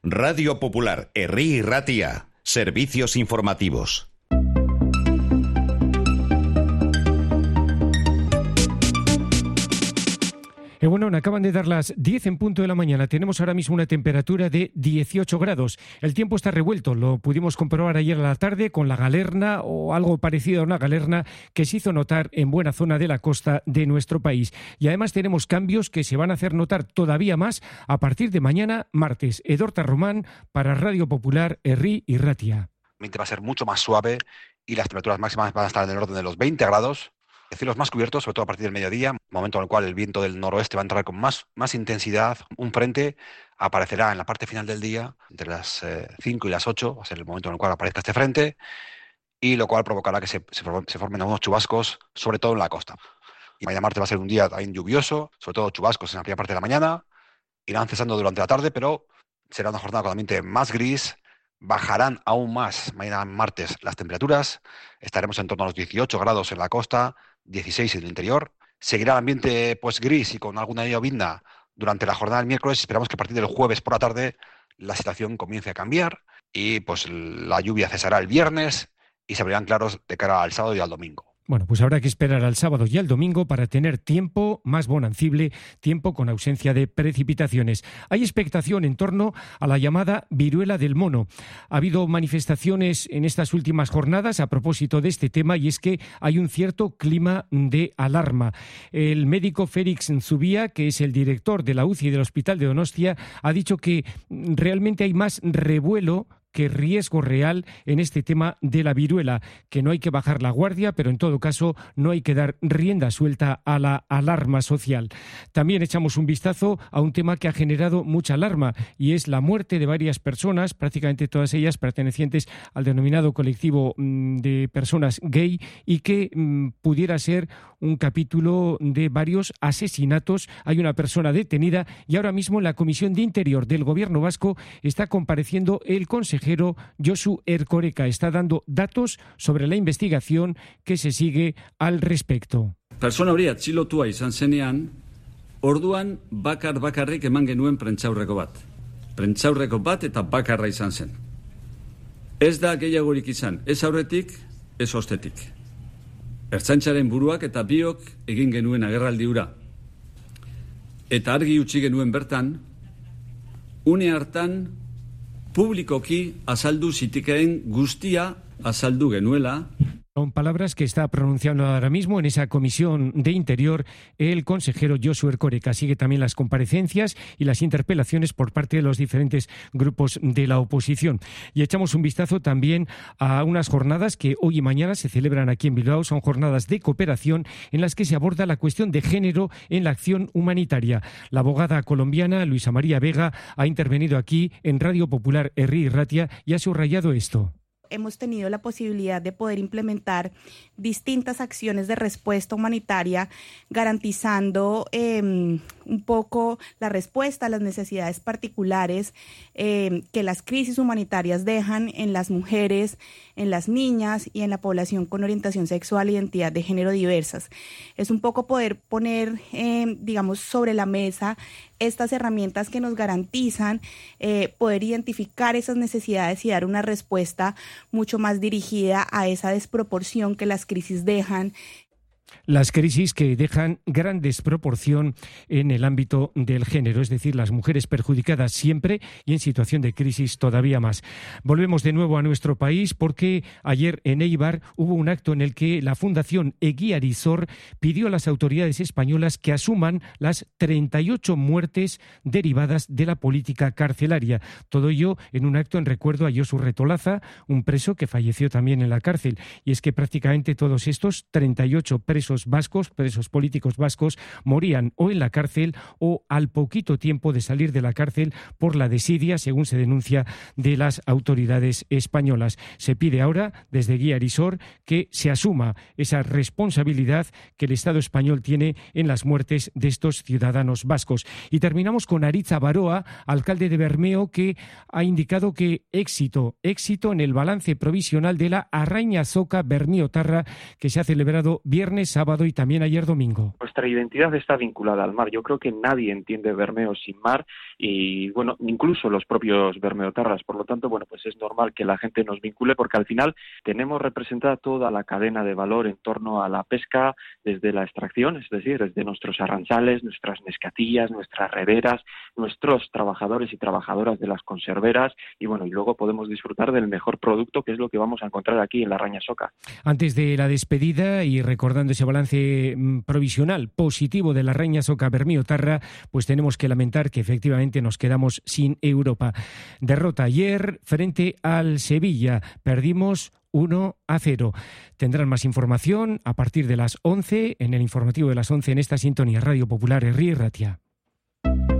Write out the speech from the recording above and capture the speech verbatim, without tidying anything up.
Radio Popular, Herri y Ratia, servicios informativos. Eh, bueno, acaban de dar las diez en punto de la mañana. Tenemos ahora mismo una temperatura de dieciocho grados. El tiempo está revuelto. Lo pudimos comprobar ayer a la tarde con la galerna o algo parecido a una galerna que se hizo notar en buena zona de la costa de nuestro país. Y además tenemos cambios que se van a hacer notar todavía más a partir de mañana, martes. Edorta Román para Radio Popular, Herri y Ratia. Va a ser mucho más suave y las temperaturas máximas van a estar en el orden de los veinte grados. Cielos más cubiertos, sobre todo a partir del mediodía, momento en el cual el viento del noroeste va a entrar con más, más intensidad. Un frente aparecerá en la parte final del día, entre las eh, cinco y las ocho, va a ser el momento en el cual aparezca este frente, y lo cual provocará que se, se, se formen algunos chubascos, sobre todo en la costa. Y mañana martes va a ser un día también lluvioso, sobre todo chubascos en la primera parte de la mañana, irán cesando durante la tarde, pero será una jornada con ambiente más gris. Bajarán aún más mañana martes las temperaturas, estaremos en torno a los dieciocho grados en la costa, dieciséis en el interior. Seguirá el ambiente pues gris y con alguna llovizna durante la jornada del miércoles. Esperamos que a partir del jueves por la tarde la situación comience a cambiar y pues la lluvia cesará el viernes y se abrirán claros de cara al sábado y al domingo. Bueno, pues habrá que esperar al sábado y al domingo para tener tiempo más bonancible, tiempo con ausencia de precipitaciones. Hay expectación en torno a la llamada viruela del mono. Ha habido manifestaciones en estas últimas jornadas a propósito de este tema y es que hay un cierto clima de alarma. El médico Félix Zubía, que es el director de la U C I del Hospital de Donostia, ha dicho que realmente hay más revuelo que riesgo real en este tema de la viruela, que no hay que bajar la guardia, pero en todo caso no hay que dar rienda suelta a la alarma social. También echamos un vistazo a un tema que ha generado mucha alarma y es la muerte de varias personas, prácticamente todas ellas pertenecientes al denominado colectivo de personas gay y que mmm, pudiera ser un capítulo de varios asesinatos. Hay una persona detenida y ahora mismo en la Comisión de Interior del Gobierno vasco está compareciendo el consejero Josu Erkoreka. Está dando datos sobre la investigación que se sigue al respecto. Persona hori atxilotua izan zenean, orduan bakar bakarrik eman genuen prentsaurreko bat. Prentsaurreko bat eta bakarra izan zen. Ez da gehiagorik izan, ez aurretik, ez ostetik. Ertzaintzaren buruak eta biok egin genuen agerraldi hura. Eta argi utzi genuen bertan, une hartan publikoki azaldu zitekeen guztia azaldu genuela. Son palabras que está pronunciando ahora mismo en esa comisión de Interior el consejero Josu Erkoreka. Sigue también las comparecencias y las interpelaciones por parte de los diferentes grupos de la oposición. Y echamos un vistazo también a unas jornadas que hoy y mañana se celebran aquí en Bilbao. Son jornadas de cooperación en las que se aborda la cuestión de género en la acción humanitaria. La abogada colombiana Luisa María Vega ha intervenido aquí en Radio Popular Herri y Ratia y ha subrayado esto. Hemos tenido la posibilidad de poder implementar distintas acciones de respuesta humanitaria, garantizando eh, un poco la respuesta a las necesidades particulares eh, que las crisis humanitarias dejan en las mujeres, en las niñas y en la población con orientación sexual e identidad de género diversas. Es un poco poder poner, eh, digamos, sobre la mesa estas herramientas que nos garantizan eh, poder identificar esas necesidades y dar una respuesta mucho más dirigida a esa desproporción que las crisis dejan. Las crisis que dejan gran desproporción en el ámbito del género, es decir, las mujeres perjudicadas siempre y en situación de crisis todavía más. Volvemos de nuevo a nuestro país porque ayer en Eibar hubo un acto en el que la Fundación Egiarizor pidió a las autoridades españolas que asuman las treinta y ocho muertes derivadas de la política carcelaria. Todo ello en un acto en recuerdo a Josu Retolaza, un preso que falleció también en la cárcel. Y es que prácticamente todos estos treinta y ocho presos Presos vascos, presos políticos vascos, morían o en la cárcel o al poquito tiempo de salir de la cárcel por la desidia, según se denuncia, de las autoridades españolas. Se pide ahora, desde Egiarizor, que se asuma esa responsabilidad que el Estado español tiene en las muertes de estos ciudadanos vascos. Y terminamos con Aritz Baroa, alcalde de Bermeo, que ha indicado que éxito, éxito en el balance provisional de la Arraina Azoka Bermiotarra, que se ha celebrado viernes viernes, sábado y también ayer domingo. Nuestra identidad está vinculada al mar. Yo creo que nadie entiende Bermeo sin mar y, bueno, incluso los propios bermeotarras. Por lo tanto, bueno, pues es normal que la gente nos vincule porque al final tenemos representada toda la cadena de valor en torno a la pesca, desde la extracción, es decir, desde nuestros arranzales, nuestras nescatillas, nuestras rederas, nuestros trabajadores y trabajadoras de las conserveras y, bueno, y luego podemos disfrutar del mejor producto, que es lo que vamos a encontrar aquí en la Raña Soca. Antes de la despedida y recordando ese balance provisional positivo de la Raña Soca Bermeo-Tarra, pues tenemos que lamentar que efectivamente nos quedamos sin Europa. Derrota ayer frente al Sevilla, perdimos uno a cero. Tendrán más información a partir de las once en el informativo de las once en esta sintonía Radio Popular Herri y Ratia.